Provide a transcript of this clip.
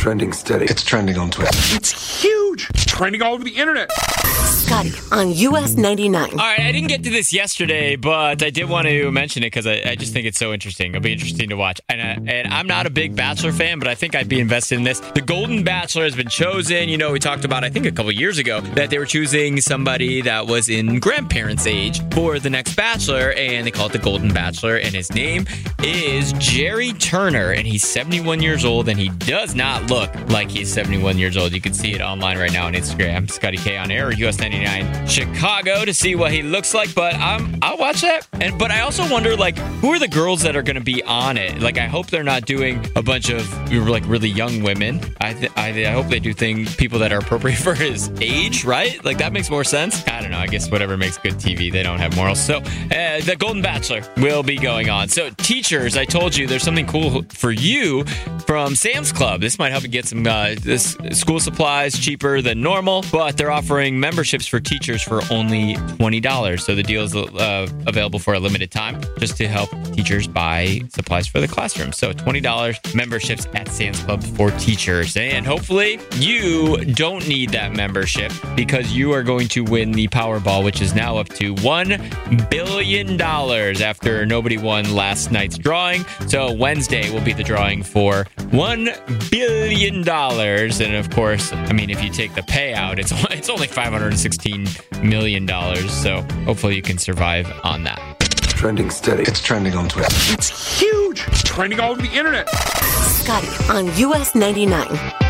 Trending steady. It's trending on Twitter. It's huge. It's trending all over the internet. Scotty on US 99. All right, I didn't get to this yesterday, but I did want to mention it because I just think it's so interesting. It'll be interesting to watch. And I'm not a big Bachelor fan, but I think I'd be invested in this. The Golden Bachelor has been chosen. You know, we talked about, I think a couple years ago, that they were choosing somebody that was in grandparents' age for the next Bachelor, and they call it the Golden Bachelor, and his name is Jerry Turner, and he's 71 years old, and he does not look like he's 71 years old. You can see it online right now on Instagram. Scotty K on air, US 99 Chicago, to see what he looks like, but I'll watch that. But I also wonder, like, who are the girls that are going to be on it? Like, I hope they're not doing a bunch of, like, really young women. I hope they do people that are appropriate for his age, right? Like, that makes more sense. I don't know. I guess whatever makes good TV, they don't have morals. So, the Golden Bachelor will be going on. So, teachers, I told you there's something cool for you from Sam's Club. This might help you get some this school supplies cheaper than normal, but they're offering memberships for teachers for only $20. So the deal is available for a limited time just to help teachers buy supplies for the classroom. So $20 memberships at Sam's Club for teachers. And hopefully you don't need that membership because you are going to win the Powerball, which is now up to $1 billion after nobody won last night's drawing. So Wednesday will be the drawing for $1 billion. And of course, I mean, if you take the payout, it's only $516 million. So hopefully you can survive on that. Trending steady. It's trending on Twitter. It's huge. It's trending all over the internet. Scotty on US 99.